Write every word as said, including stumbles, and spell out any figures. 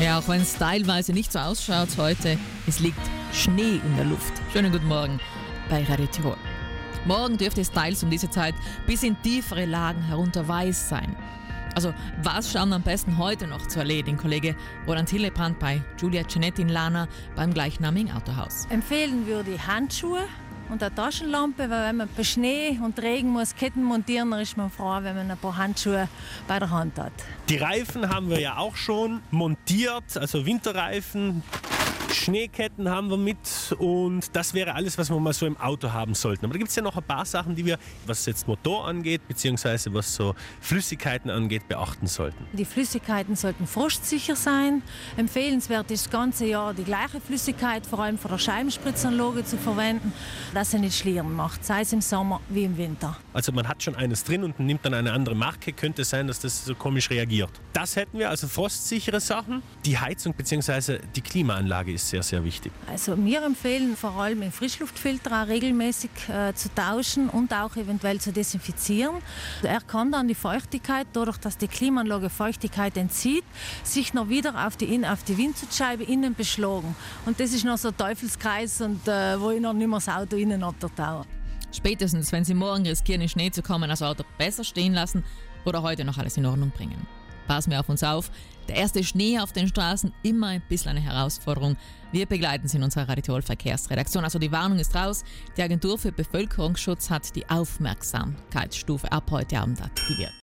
Ja, auch wenn es teilweise nicht so ausschaut heute, es liegt Schnee in der Luft. Schönen guten Morgen bei Radio Tirol. Morgen dürfte es teils um diese Zeit bis in tiefere Lagen herunter weiß sein. Also was schauen am besten heute noch zu erledigen? Kollege Roland Hillebrand bei Giulia Cenetti in Lana beim gleichnamigen Autohaus. Empfehlen würde ich Handschuhe und eine Taschenlampe, weil wenn man bei Schnee und Regen muss Ketten montieren, dann ist man froh, wenn man ein paar Handschuhe bei der Hand hat. Die Reifen haben wir ja auch schon montiert, also Winterreifen. Schneeketten haben wir mit und das wäre alles, was wir mal so im Auto haben sollten. Aber da gibt es ja noch ein paar Sachen, die wir, was jetzt Motor angeht, beziehungsweise was so Flüssigkeiten angeht, beachten sollten. Die Flüssigkeiten sollten frostsicher sein. Empfehlenswert ist das ganze Jahr die gleiche Flüssigkeit, vor allem von der Scheibenspritzanlage zu verwenden, dass sie nicht Schlieren macht, sei es im Sommer wie im Winter. Also man hat schon eines drin und nimmt dann eine andere Marke, könnte sein, dass das so komisch reagiert. Das hätten wir, also frostsichere Sachen. Die Heizung beziehungsweise die Klimaanlage ist sehr, sehr wichtig. Also wir empfehlen vor allem den Frischluftfilter auch regelmäßig äh, zu tauschen und auch eventuell zu desinfizieren. Er kann dann die Feuchtigkeit, dadurch, dass die Klimaanlage Feuchtigkeit entzieht, sich noch wieder auf die, auf die Windschutzscheibe innen beschlagen. Und das ist noch so ein Teufelskreis, und, äh, wo ich noch nicht mehr das Auto innen habe. Spätestens, wenn Sie morgen riskieren, in Schnee zu kommen, das Auto besser stehen lassen oder heute noch alles in Ordnung bringen. Passen wir auf uns auf. Der erste Schnee auf den Straßen, immer ein bisschen eine Herausforderung. Wir begleiten Sie in unserer Radio Tirol Verkehrsredaktion. Also die Warnung ist raus. Die Agentur für Bevölkerungsschutz hat die Aufmerksamkeitsstufe ab heute Abend aktiviert.